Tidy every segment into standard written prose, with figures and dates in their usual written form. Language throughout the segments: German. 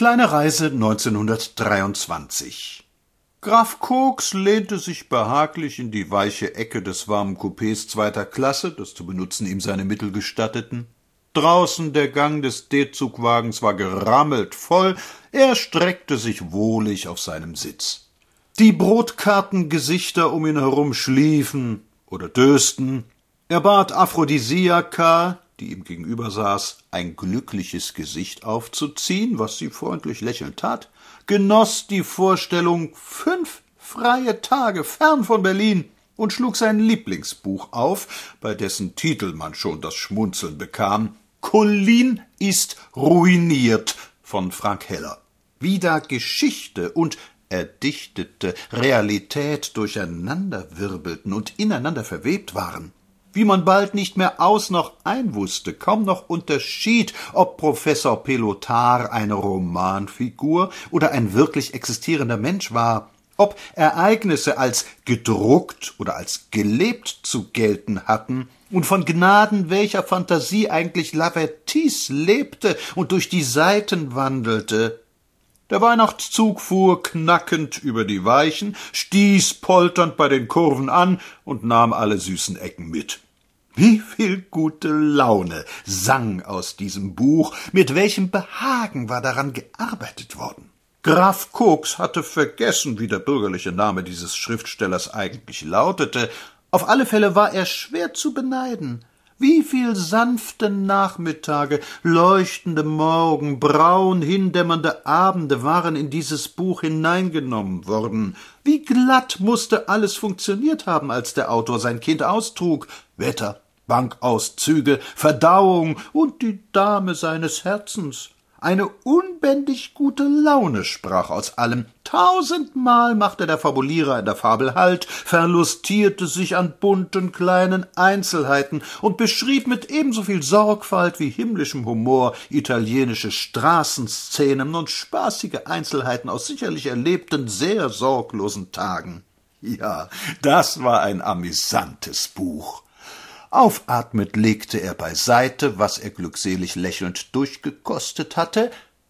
kleine Reise 1923. Graf Koks lehnte sich behaglich in die weiche Ecke des warmen Coupés zweiter Klasse, das zu benutzen ihm seine Mittel gestatteten. Draußen der Gang des D-Zugwagens war gerammelt voll, er streckte sich wohlig auf seinem Sitz. Die Brotkartengesichter um ihn herum schliefen oder dösten. Er bat Aphrodisiaka, die ihm gegenüber saß, ein glückliches Gesicht aufzuziehen, was sie freundlich lächelnd tat, genoss die Vorstellung 5 freie Tage fern von Berlin und schlug sein Lieblingsbuch auf, bei dessen Titel man schon das Schmunzeln bekam, »Collin ist ruiniert« von Frank Heller. Wie da Geschichte und erdichtete Realität durcheinanderwirbelten und ineinander verwebt waren. Wie man bald nicht mehr aus noch ein wusste, kaum noch unterschied, ob Professor Pelotard eine Romanfigur oder ein wirklich existierender Mensch war, ob Ereignisse als gedruckt oder als gelebt zu gelten hatten und von Gnaden welcher Fantasie eigentlich Lavertis lebte und durch die Seiten wandelte. Der Weihnachtszug fuhr knackend über die Weichen, stieß polternd bei den Kurven an und nahm alle süßen Ecken mit. Wie viel gute Laune sang aus diesem Buch, mit welchem Behagen war daran gearbeitet worden. Graf Koks hatte vergessen, wie der bürgerliche Name dieses Schriftstellers eigentlich lautete. Auf alle Fälle war er schwer zu beneiden. Wie viel sanfte Nachmittage, leuchtende Morgen, braun hindämmernde Abende waren in dieses Buch hineingenommen worden. Wie glatt musste alles funktioniert haben, als der Autor sein Kind austrug. Wetter, Bankauszüge, Verdauung und die Dame seines Herzens. Eine unbändig gute Laune sprach aus allem. 1000-mal machte der Fabulierer in der Fabel Halt, verlustierte sich an bunten kleinen Einzelheiten und beschrieb mit ebenso viel Sorgfalt wie himmlischem Humor italienische Straßenszenen und spaßige Einzelheiten aus sicherlich erlebten, sehr sorglosen Tagen. Ja, das war ein amüsantes Buch. Aufatmend legte er beiseite, was er glückselig lächelnd durchgekostet hatte,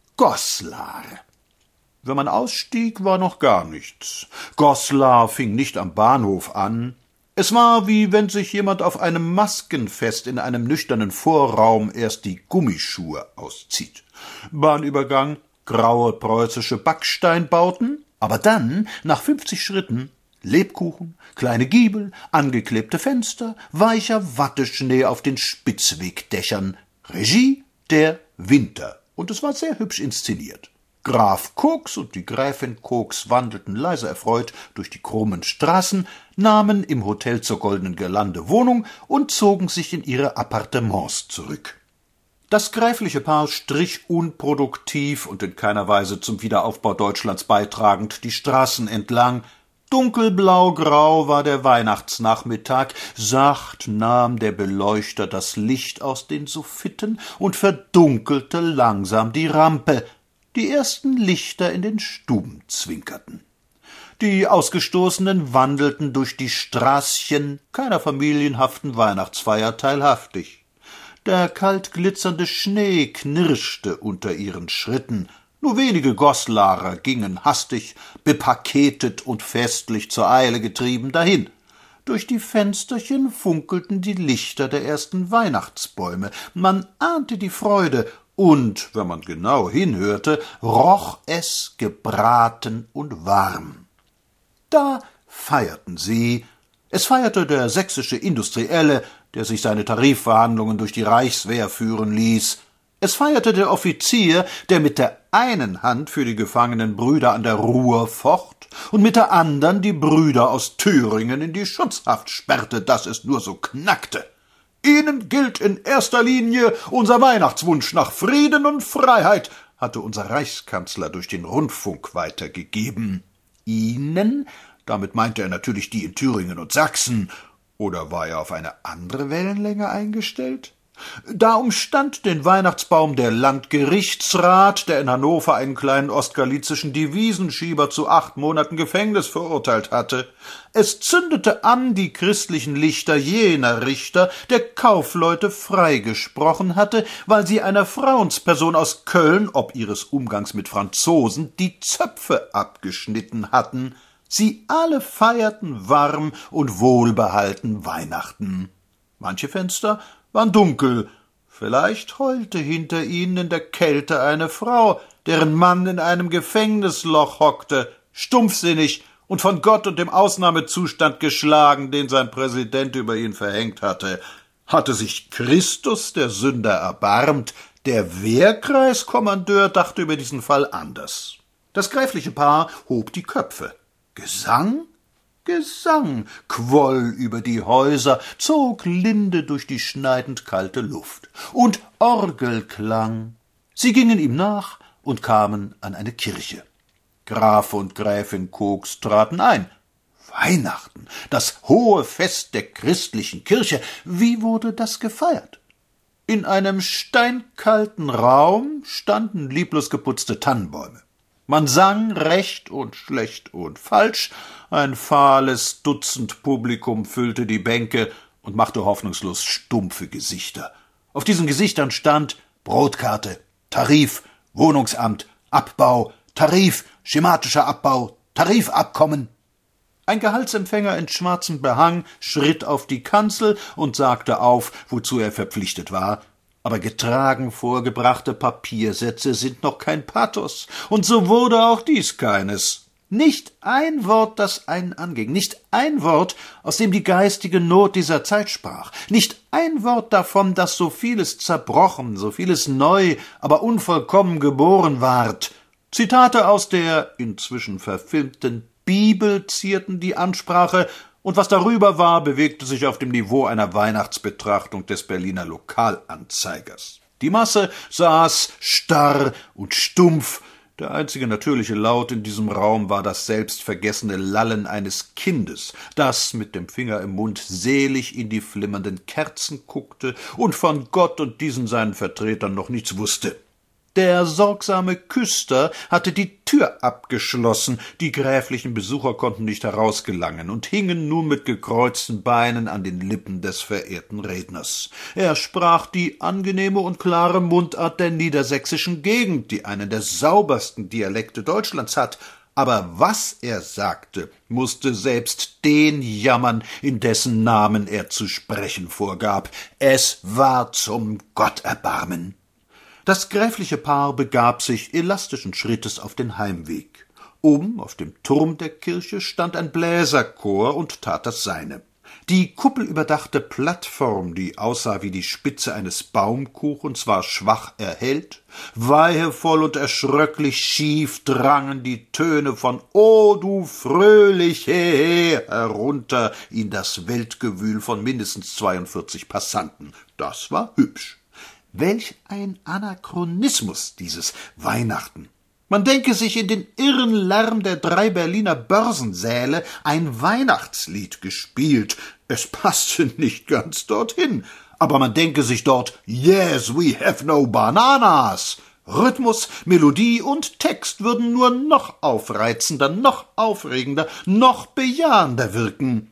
Goslar. Wenn man ausstieg, war noch gar nichts. Goslar fing nicht am Bahnhof an. Es war, wie wenn sich jemand auf einem Maskenfest in einem nüchternen Vorraum erst die Gummischuhe auszieht. Bahnübergang, graue preußische Backsteinbauten, aber dann, nach 50 Schritten, Lebkuchen, kleine Giebel, angeklebte Fenster, weicher Watteschnee auf den Spitzwegdächern. Regie der Winter. Und es war sehr hübsch inszeniert. Graf Koks und die Gräfin Koks wandelten leise erfreut durch die krummen Straßen, nahmen im Hotel zur Goldenen Girlande Wohnung und zogen sich in ihre Appartements zurück. Das gräfliche Paar strich unproduktiv und in keiner Weise zum Wiederaufbau Deutschlands beitragend die Straßen entlang. Dunkelblau-grau war der Weihnachtsnachmittag, sacht nahm der Beleuchter das Licht aus den Suffiten und verdunkelte langsam die Rampe. Die ersten Lichter in den Stuben zwinkerten. Die Ausgestoßenen wandelten durch die Straßchen, keiner familienhaften Weihnachtsfeier teilhaftig. Der kalt glitzernde Schnee knirschte unter ihren Schritten. Nur wenige Goslarer gingen hastig, bepaketet und festlich zur Eile getrieben dahin. Durch die Fensterchen funkelten die Lichter der ersten Weihnachtsbäume. Man ahnte die Freude und, wenn man genau hinhörte, roch es gebraten und warm. Da feierten sie. Es feierte der sächsische Industrielle, der sich seine Tarifverhandlungen durch die Reichswehr führen ließ. Es feierte der Offizier, der mit der einen Hand für die gefangenen Brüder an der Ruhr focht und mit der anderen die Brüder aus Thüringen in die Schutzhaft sperrte, dass es nur so knackte. Ihnen gilt in erster Linie unser Weihnachtswunsch nach Frieden und Freiheit, hatte unser Reichskanzler durch den Rundfunk weitergegeben. Ihnen? Damit meinte er natürlich die in Thüringen und Sachsen. Oder war er auf eine andere Wellenlänge eingestellt? Da umstand den Weihnachtsbaum der Landgerichtsrat, der in Hannover einen kleinen ostgalizischen Devisenschieber zu 8 Monaten Gefängnis verurteilt hatte. Es zündete an die christlichen Lichter jener Richter, der Kaufleute freigesprochen hatte, weil sie einer Frauensperson aus Köln, ob ihres Umgangs mit Franzosen, die Zöpfe abgeschnitten hatten. Sie alle feierten warm und wohlbehalten Weihnachten. Manche Fenster waren dunkel, vielleicht heulte hinter ihnen in der Kälte eine Frau, deren Mann in einem Gefängnisloch hockte, stumpfsinnig und von Gott und dem Ausnahmezustand geschlagen, den sein Präsident über ihn verhängt hatte. Hatte sich Christus der Sünder erbarmt, der Wehrkreiskommandeur dachte über diesen Fall anders. Das gräfliche Paar hob die Köpfe. Gesang? Gesang quoll über die Häuser, zog linde durch die schneidend kalte Luft. Und Orgelklang. Sie gingen ihm nach und kamen an eine Kirche. Graf und Gräfin Koks traten ein. Weihnachten, das hohe Fest der christlichen Kirche. Wie wurde das gefeiert? In einem steinkalten Raum standen lieblos geputzte Tannenbäume. Man sang recht und schlecht und falsch, ein fahles Dutzend Publikum füllte die Bänke und machte hoffnungslos stumpfe Gesichter. Auf diesen Gesichtern stand Brotkarte, Tarif, Wohnungsamt, Abbau, Tarif, schematischer Abbau, Tarifabkommen. Ein Gehaltsempfänger in schwarzem Behang schritt auf die Kanzel und sagte auf, wozu er verpflichtet war. Aber getragen vorgebrachte Papiersätze sind noch kein Pathos, und so wurde auch dies keines. Nicht ein Wort, das einen anging, nicht ein Wort, aus dem die geistige Not dieser Zeit sprach, nicht ein Wort davon, dass so vieles zerbrochen, so vieles neu, aber unvollkommen geboren ward. Zitate aus der inzwischen verfilmten Bibel zierten die Ansprache, und was darüber war, bewegte sich auf dem Niveau einer Weihnachtsbetrachtung des Berliner Lokalanzeigers. Die Masse saß starr und stumpf. Der einzige natürliche Laut in diesem Raum war das selbstvergessene Lallen eines Kindes, das mit dem Finger im Mund selig in die flimmernden Kerzen guckte und von Gott und diesen seinen Vertretern noch nichts wusste. Der sorgsame Küster hatte die Tür abgeschlossen, die gräflichen Besucher konnten nicht herausgelangen und hingen nun mit gekreuzten Beinen an den Lippen des verehrten Redners. Er sprach die angenehme und klare Mundart der niedersächsischen Gegend, die einen der saubersten Dialekte Deutschlands hat, aber was er sagte, mußte selbst den jammern, in dessen Namen er zu sprechen vorgab. Es war zum Gotterbarmen. Das gräfliche Paar begab sich elastischen Schrittes auf den Heimweg. Oben auf dem Turm der Kirche stand ein Bläserchor und tat das seine. Die kuppelüberdachte Plattform, die aussah wie die Spitze eines Baumkuchens, war schwach erhellt. Weihevoll und erschröcklich schief drangen die Töne von »O du Fröhliche« herunter in das Weltgewühl von mindestens 42 Passanten. Das war hübsch. Welch ein Anachronismus, dieses Weihnachten. Man denke sich in den irren Lärm der 3 Berliner Börsensäle ein Weihnachtslied gespielt. Es passte nicht ganz dorthin, aber man denke sich dort »Yes, we have no bananas«. Rhythmus, Melodie und Text würden nur noch aufreizender, noch aufregender, noch bejahender wirken.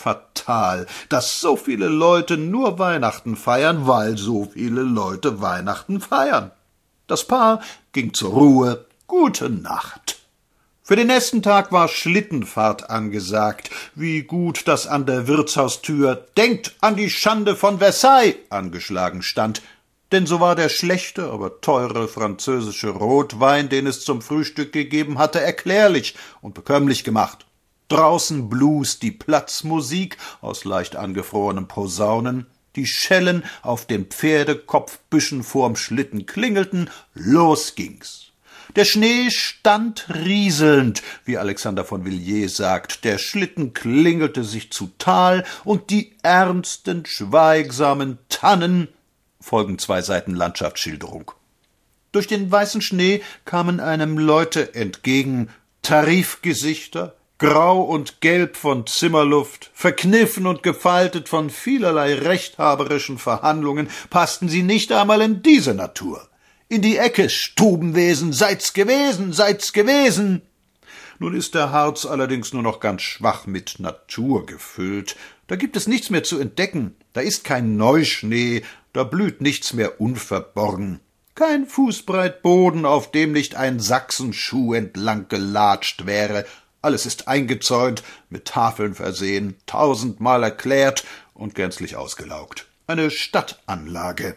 Fatal, dass so viele Leute nur Weihnachten feiern, weil so viele Leute Weihnachten feiern. Das Paar ging zur Ruhe. Gute Nacht. Für den nächsten Tag war Schlittenfahrt angesagt. Wie gut, dass an der Wirtshaustür »Denkt an die Schande von Versailles« angeschlagen stand. Denn so war der schlechte, aber teure französische Rotwein, den es zum Frühstück gegeben hatte, erklärlich und bekömmlich gemacht. Draußen blus die Platzmusik aus leicht angefrorenen Posaunen, die Schellen auf den Pferdekopfbüschen vorm Schlitten klingelten, los ging's. Der Schnee stand rieselnd, wie Alexander von Villiers sagt, der Schlitten klingelte sich zu Tal, und die ernsten, schweigsamen Tannen folgen 2 Seiten Landschaftsschilderung. Durch den weißen Schnee kamen einem Leute entgegen, Tarifgesichter, Grau und gelb von Zimmerluft, verkniffen und gefaltet von vielerlei rechthaberischen Verhandlungen, passten sie nicht einmal in diese Natur. In die Ecke, Stubenwesen, seid's gewesen, seid's gewesen! Nun ist der Harz allerdings nur noch ganz schwach mit Natur gefüllt. Da gibt es nichts mehr zu entdecken, da ist kein Neuschnee, da blüht nichts mehr unverborgen. Kein Fußbreit Boden, auf dem nicht ein Sachsenschuh entlang gelatscht wäre. Alles ist eingezäunt, mit Tafeln versehen, 1000-mal erklärt und gänzlich ausgelaugt. Eine Stadtanlage.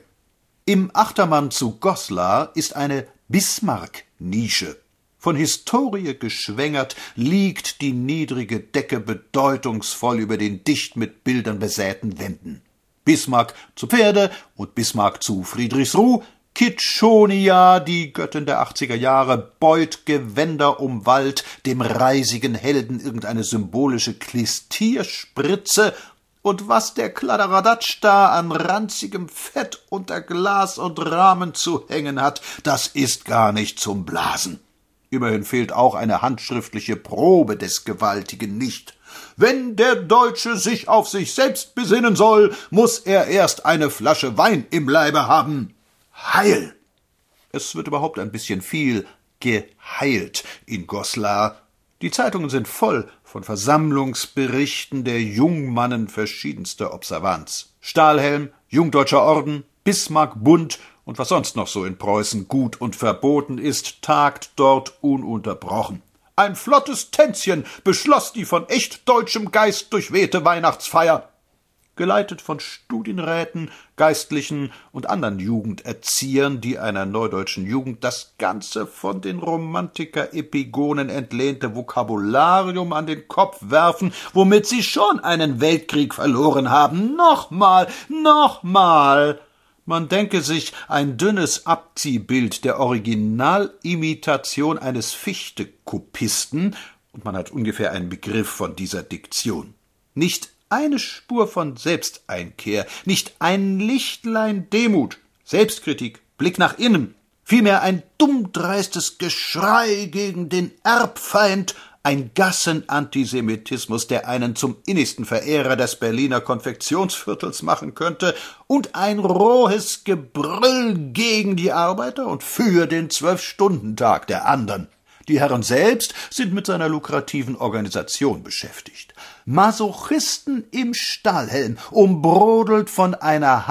Im Achtermann zu Goslar ist eine Bismarck-Nische. Von Historie geschwängert liegt die niedrige Decke bedeutungsvoll über den dicht mit Bildern besäten Wänden. Bismarck zu Pferde und Bismarck zu Friedrichsruh, Kitschonia, die Göttin der 80er Jahre, beut Gewänder um Wald, dem reisigen Helden irgendeine symbolische Klistierspritze, und was der Kladderadatsch da an ranzigem Fett unter Glas und Rahmen zu hängen hat, das ist gar nicht zum Blasen. Immerhin fehlt auch eine handschriftliche Probe des Gewaltigen nicht. Wenn der Deutsche sich auf sich selbst besinnen soll, muß er erst eine Flasche Wein im Leibe haben. Heil! Es wird überhaupt ein bisschen viel geheilt in Goslar. Die Zeitungen sind voll von Versammlungsberichten der Jungmannen verschiedenster Observanz. Stahlhelm, Jungdeutscher Orden, Bismarck-Bund und was sonst noch so in Preußen gut und verboten ist, tagt dort ununterbrochen. Ein flottes Tänzchen beschloss die von echt deutschem Geist durchwehte Weihnachtsfeier. Geleitet von Studienräten, Geistlichen und anderen Jugenderziehern, die einer neudeutschen Jugend das ganze von den Romantiker-Epigonen entlehnte Vokabularium an den Kopf werfen, womit sie schon einen Weltkrieg verloren haben. Nochmal! Man denke sich ein dünnes Abziehbild der Originalimitation eines Fichte-Kopisten, und man hat ungefähr einen Begriff von dieser Diktion. Nicht eine Spur von Selbsteinkehr, nicht ein Lichtlein Demut, Selbstkritik, Blick nach innen, vielmehr ein dummdreistes Geschrei gegen den Erbfeind, ein Gassenantisemitismus, der einen zum innigsten Verehrer des Berliner Konfektionsviertels machen könnte, und ein rohes Gebrüll gegen die Arbeiter und für den 12-Stunden-Tag der anderen. Die Herren selbst sind mit seiner lukrativen Organisation beschäftigt. Masochisten im Stahlhelm, umbrodelt von einer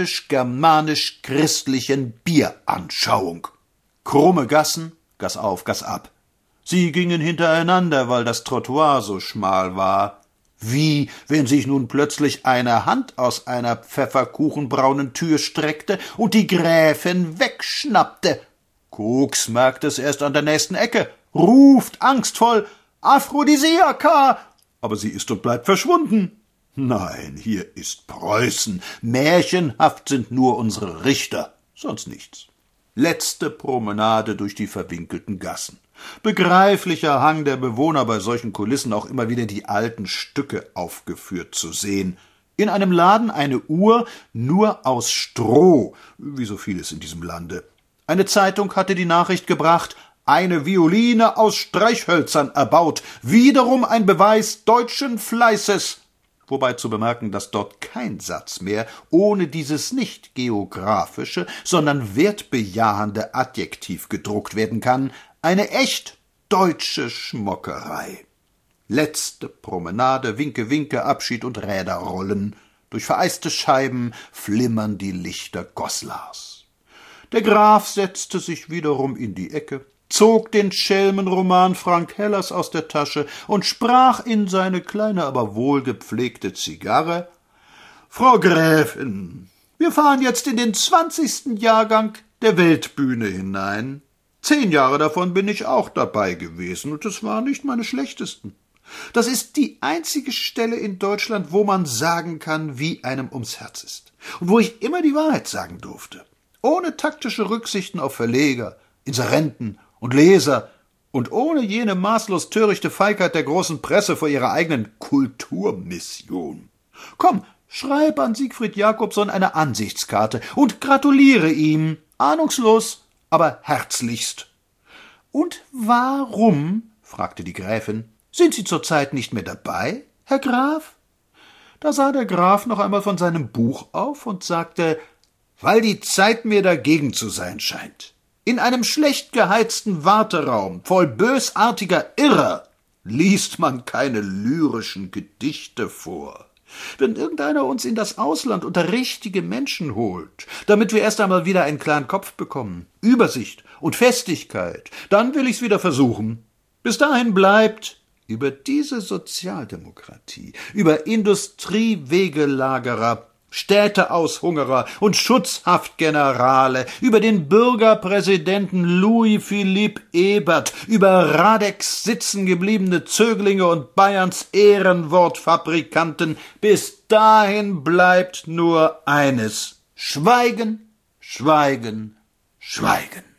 heidnisch-germanisch-christlichen Bieranschauung. Krumme Gassen, Gass auf, Gass ab. Sie gingen hintereinander, weil das Trottoir so schmal war. Wie, wenn sich nun plötzlich eine Hand aus einer pfefferkuchenbraunen Tür streckte und die Gräfin wegschnappte. Koks merkt es erst an der nächsten Ecke, ruft angstvoll »Aphrodisiaka«, aber sie ist und bleibt verschwunden. Nein, hier ist Preußen. Märchenhaft sind nur unsere Richter, sonst nichts. Letzte Promenade durch die verwinkelten Gassen. Begreiflicher Hang der Bewohner, bei solchen Kulissen auch immer wieder die alten Stücke aufgeführt zu sehen. In einem Laden eine Uhr nur aus Stroh, wie so vieles in diesem Lande. Eine Zeitung hatte die Nachricht gebracht, eine Violine aus Streichhölzern erbaut, wiederum ein Beweis deutschen Fleißes. Wobei zu bemerken, dass dort kein Satz mehr ohne dieses nicht geografische, sondern wertbejahende Adjektiv gedruckt werden kann, eine echt deutsche Schmockerei. Letzte Promenade, Winke, Winke, Abschied und Räderrollen. Durch vereiste Scheiben flimmern die Lichter Goslars. Der Graf setzte sich wiederum in die Ecke, zog den Schelmenroman Frank Hellers aus der Tasche und sprach in seine kleine, aber wohlgepflegte Zigarre: »Frau Gräfin, wir fahren jetzt in den 20. Jahrgang der Weltbühne hinein. 10 Jahre davon bin ich auch dabei gewesen, und es waren nicht meine schlechtesten. Das ist die einzige Stelle in Deutschland, wo man sagen kann, wie einem ums Herz ist, und wo ich immer die Wahrheit sagen durfte, ohne taktische Rücksichten auf Verleger, Inserenten und Leser und ohne jene maßlos törichte Feigheit der großen Presse vor ihrer eigenen Kulturmission. Komm, schreib an Siegfried Jakobson eine Ansichtskarte und gratuliere ihm, ahnungslos, aber herzlichst.« »Und warum«, fragte die Gräfin, Sind Sie zurzeit nicht mehr dabei, Herr Graf?« Da sah der Graf noch einmal von seinem Buch auf und sagte: »Weil die Zeit mir dagegen zu sein scheint. In einem schlecht geheizten Warteraum voll bösartiger Irrer liest man keine lyrischen Gedichte vor. Wenn irgendeiner uns in das Ausland unter richtige Menschen holt, damit wir erst einmal wieder einen klaren Kopf bekommen, Übersicht und Festigkeit, dann will ich's wieder versuchen. Bis dahin bleibt über diese Sozialdemokratie, über Industriewegelagerer, Städteaushungerer und Schutzhaftgenerale, über den Bürgerpräsidenten Louis-Philippe Ebert, über Radeks sitzengebliebene Zöglinge und Bayerns Ehrenwortfabrikanten, bis dahin bleibt nur eines: Schweigen, schweigen, schweigen.«